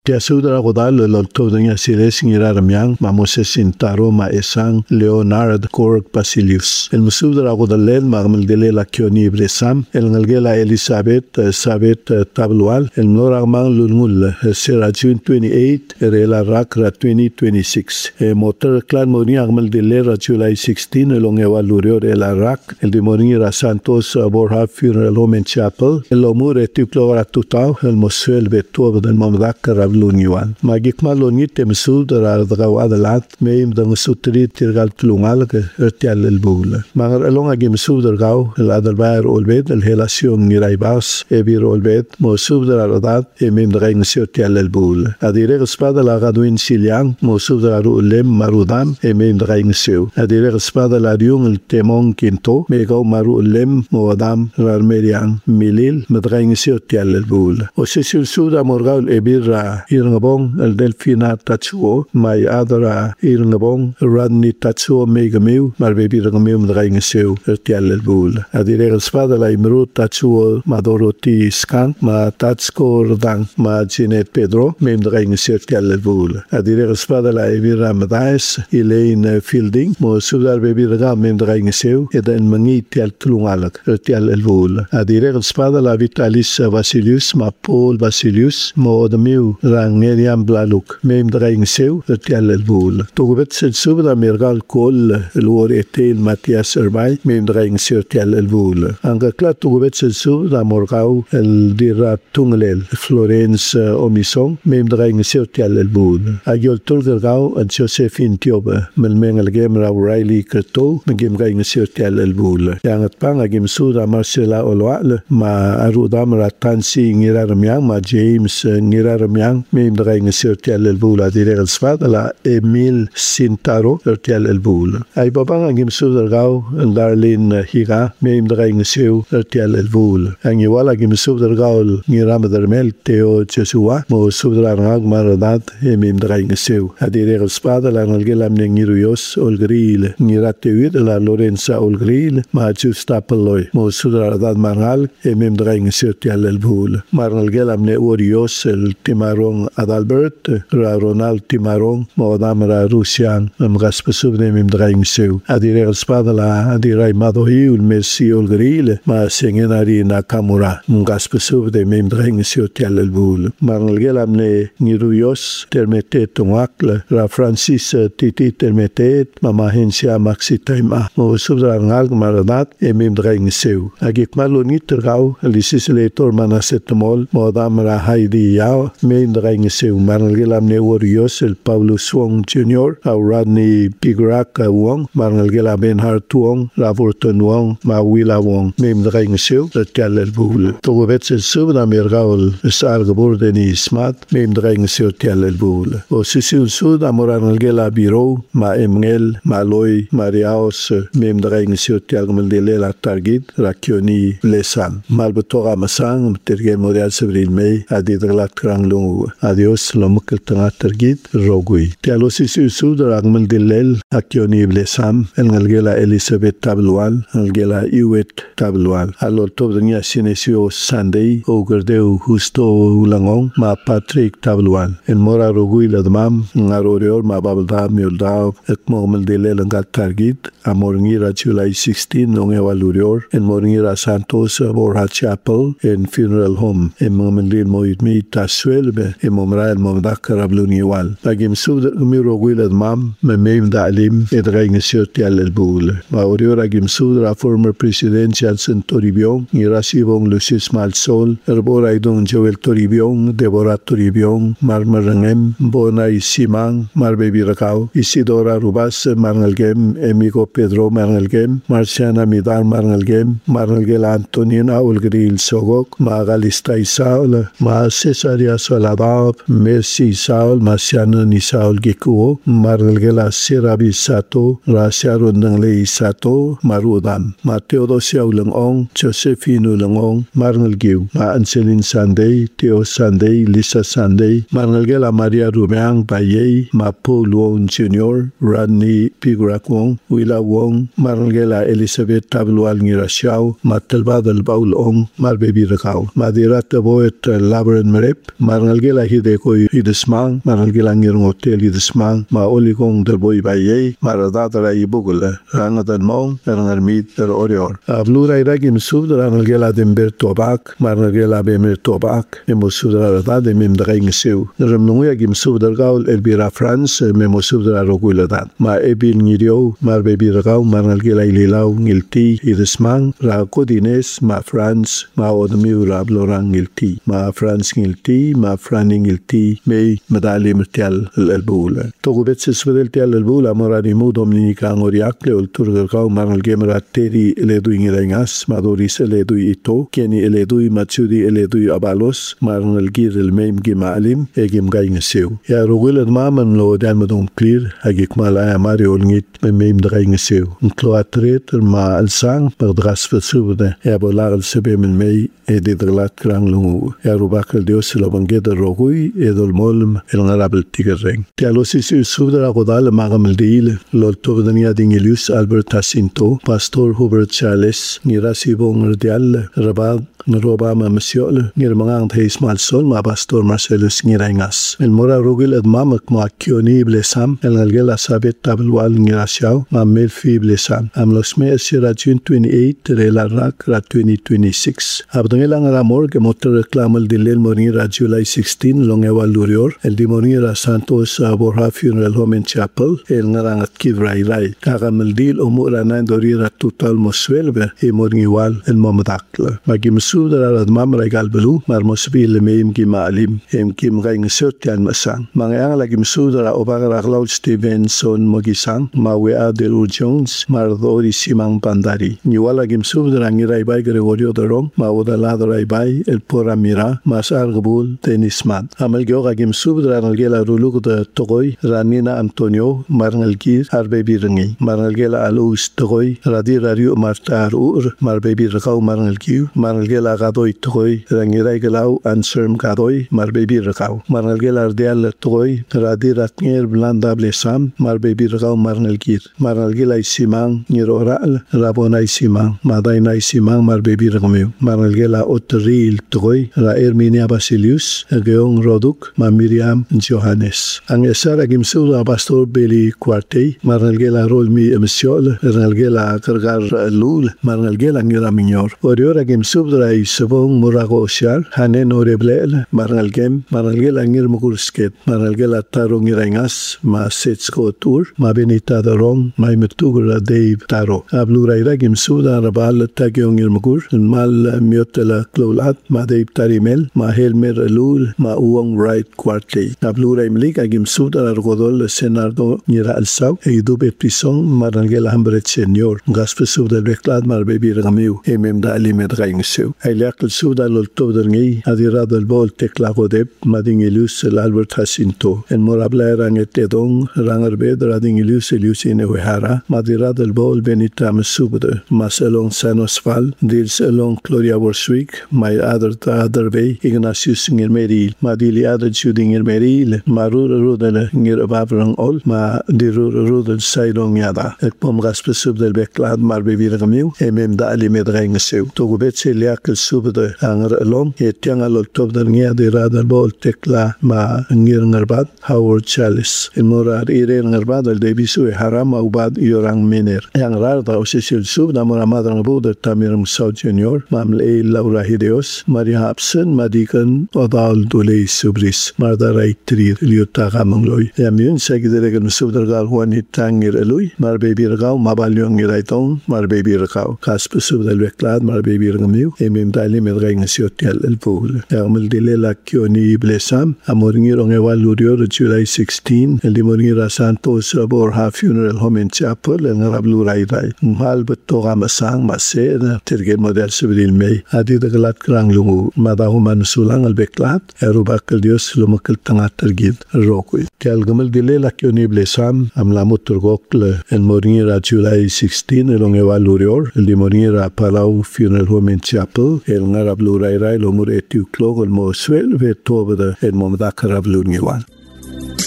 Tia sudra kodal loltonya siles ngiraramyang Moses Sintaro Maesang Leonard Korg Basilius. El musudra kodalel magmaldele la kioni bresam el ngalgela Elizabeth Sabet Tablual el noragmang lulmul sera June 28 rela rakra 2026. Motor clan moni agmaldele ra July 16 elongewa lurio rela rak el demoni ra Santos Borja Funeral Home and Chapel el omur etuplora tutau el mosuel betuv del mamdak rabluniwan. Magikmal lonit emsudra dagawadalat meim dang sutri tirgal tlungal ke ertial el bul. Magar elonga gemsudra gaw el adalbair olbed el helacion niraibas ebir olbed mosudra rodat emim dang sirtial el bul. Adire espada la gaduin siliang mosudra ulem marudam emim dang siu. Adire espada la riung el temon quinto megaw maru ulem moadam rarmeriang milil medrang sirtial el bul. Osesul suda morgal ebirra irngabong el delfina tatsuo mai adara irngabong radni tatsuo megamiu marbebi rangamiu medrang siu ertial el bul. Adire espada la imru tatsuo madoroti skan ma tatsko rodang ma Jeanette Pedro mem drang sirtial el bul. Adire espada la ebirra medais Elaine Fielding mo sudar bebi raga mem drang siu eden mangi tial tlungalak ertial el bul. Adire espada la Vitalis Vasilius ma Paul Vasilius mo damiu rangeriam blaluk mem drang siu ertial el bul. Togubet sel subra mergal kol el war etel Matias Erbay mem drang sirtial el bul. Anga klat togubet sel subra morgau el dira tunglel Florence Omisong mem drang sirtial el bul. Agiol tulgergau an Josephine Tioba melmeng el gem ra Riley Kerto megem gaing sirtial el bul. Yangat pang agim sura Marcela Olwal ma arudam ratansi ngirarmyang ma James ngirarmyang mem drang sirtial el bul. Adire el sfada la Emil Sintaro ertial el bul. Ay babang agim sura gau Darlene Higa mem drang siu ertial el bul. Angiwala agim sura gau ngiramadermel Teo Jesua mo sura ngag maradat mem drang siu. Adire el sfada la ngalgelam ngiruyos olgril ngiratewid la Lorenza olgril ma justa peloy mo sura radat margal mem drang sirtial el bul. Marnalgelam ne orios el Timarong Adalbert ra Ronald Timarong mo damra Rusian mgaspesub ne mem drang siu. Adire el sfada la adire madohi ul Messi olgril ma sengenari Nakamura mgaspesub de mem drang sirtial el bul. Marnalgelam ne ngiruyos termete tungakle ra Francis Titi termetet mama hensia maxitaima mo subra ngal maradat mem drang siu. Agik malonit tergau legislator manasetemol mo damra Heidi Yao mem drang siu. Marnalgelam ne orios el Paulo Swong Jr. au Rodney Pigrak Wong marnalgelam Benhart Wong Ravorton Wong ma Willa Wong mem drang siu ertial el bul. Togubet el subra mergaul sargabur deni smat mem drang siu ertial el bul. O sisul sud amoranalgela biro ma emngel ma loy mariaos mem drang siu ertial gmeldele la targit rakioni lesan. Malbetora masang tergen morial sebril mei adidglat kranglung. Adios lomkel tanga targit rogui. Tialo sisul sud ragmeldele akioni lesam engalgela Elizabeth Tablual engalgela Iwet Tablual. Alol tobdnya sinesio Sunday ogerdeu justo ulangong ma Patrick Tablual. En mora rogui ladmam ngarorior ma babda miolda ekmo meldele langat targit amorngira July 16 nongewa lurior en morngira Santos Borja Chapel en Funeral Home en momendil moitmi taswelbe en momrael momdak rabluniwal. Lagim sud mi rogui ladmam mem dalim edraing sirtial el bul. Ma orior agim sud ra former president Johnson Toribio ngirasibong Lucius Malsol erbora idong Joel Toribio Deborah Toribio marmarangem bona isimang marbebi rakau Isidora Rubas marnalgem Emigo Pedro marnalgem Marciana Midar marnalgem marnalgela Antonina Olgril Sogok ma Galista Isaul ma Cesaria Soladab Mercy Saul Marciana Nisaul Gikuo marnalgela Sirabi Sato Rasia Rondangle Isato marudam ma Teodosia Ulangong Josephine Ulangong marnalgiu ma Anselin Sunday Theo Sunday Lisa Sunday marnalgela Maria Rumeang Baye ma Paul Wong Jr. Rodney Pigrak Wong Willa Wong marnalgela Elizabeth Tablual ngirasiaw matalbad al baul ong marbebi rakau madirat boet labren merep marnalgela gela hide ko idesmang maral gela ngir hotel idesmang ma oli kong der boy baye marada dara ibugula ranadan mong rangar mit der orior avlura iragi msud ranal gela dember tobak maral gela bemer tobak emosud rada de mem daging seu remnuya gim sud der gaul elbira france memosud rogula dat ma ebil ngirio mar bebi ragau maral gela ilaw ngilti idesmang ra kodines ma france ma odmi rablorang ngilti ma france ngilti ma frani ngilti me medali mertial البولة توقبت سسودل تيال البولة مراني مو دومينيكا ngoriakle ul turgau maral gemera teri eledui ngirengas madoris eledui ito keni eledui matsudi eledui abalos maral gir el meim gimalim egim gaingeseu ya rogul maman lo dan medom clear agik mala mario ngit meim draingeseu nkloatret ma alsang perdras versude ya bolar sebe men mei e de drlat kranglu ya rubakal dios lo bangeda rogui edol molm el ngarabel tigereng tialosis subdra godal magamel deil lo tobdania dingelius Albert Jacinto Pastor Hubert Charles nirasibong rdial rabad Robama Monsieur Nirmangang Theismal Sol ma Pastor Marcellus Ngirengas el mora rogil ad mamak ma kioni blesam el ngalgela sabet tabelwal ngirasiaw ma melfi blesam am losme sira June 28 relarak ra 2026 abdangela ngara morgue motor reclamal dilel moringira July 16 longewa lurior el dimonira Santos Borja Funeral Home and Chapel el ngarangat kivrai rai kagamel dil umura na dorira total moswelbe e moringiwal el momadakla magim sudara mam regal belu mar mosbil meim gimalim em kim gaing sertian masang mangyang lagi sudara obagara Claude Stevenson mogisang mawe Adel Jones mar dori simang pandari niwala gim sudara ngirai bai Gregorio Dorong mawoda ladrai bai el pora mira masar gbul tenisman amal gyoga gim sudara ngela ruluk de togoy ranina Antonio marngal gir arbe birngi marngal gela alus togoy radira rio martar ur marbe birqaw marngal giu marngal gadoy toy rangiray galaw anserm gadoy mar baby rakaw marnal gelar dial toy radira tnger blanda blesam mar baby rakaw marnal gir marnal gelay simang niroral rabonay simang madaynay simang mar baby rakameu marnal gela otril toy ra Herminia Basilius geong roduk ma Miriam Johannes ang esara gimsula pastor Beli Quartey marnal gela rol mi emsiol marnal gela kargar lul marnal gela ngira minyor oriora gimsubra Sabong murago siar hanen oreblel marnalgem marnalgel angir mukursket marnalgel ataro ngirengas ma setsko tur ma benita darong ma metugra Dave taro ablura iragim suda rabal tagyongir mukur mal miotela klolat ma Dave tarimel ma helmer lul ma uong right quartey ablura imlik agim suda argodol senardo ngira alsaw eidu bepison marnalgel hambret senior gaspe suda beklad mar bebi ramiu emem da alimet gaingsew Eliakal suda lol tobderngi adirado el bol teklago deb madingilus el Albert Jacinto en morabla ranget edong rangerbed radingilus elius inewehara madirado el bol benitam subde maselong sanosfal dils elong Gloria Borswick my other way Ignatius ngir meril madili other shooting ngir meril marur rudel ngir bavrang ol ma dirur rudel sailong yada ek pom gaspe subdel beklad mar bebirgamiu emem da alimed rengsew togubet eliakal subde anger along etiang alol tobdar ngia de radar bol tekla ma ngir ngarbat Howard Chalice in morar ire ngarbat al debisu haram ubad yorang miner yang rarda osesil subda mora madrang buda tamir musaw junior mamle Laura Hideos Maria Hapsen madikan odal dole subris mardarai trir liota gamangloy yamyun sagidere subdar gal wani tangir elui mar baby ragaw mabalyong iraitong mar baby ragaw kasp subdal beklad mar baby ragamiu emem dali medreng siotel el pool amel dilela kioni blesam amoringiro ngewal lurio July 16 el dimoringira Santos Borja Funeral Home and Chapel el ngarablu rai mal betoga masang maser tergen model sibril mei adi de glat krang lungu madahu mansulang al beklat erubak el dios lumakal tangat tergid rokui tel gamel dilela kioni blesam amla muturgokle el moringira July 16 el ngewal lurio el dimoringira Palau Funeral Home and Chapel el ngarablu rai lo mur etiu klog el mo swel ve tobada el momda karablu ngiwan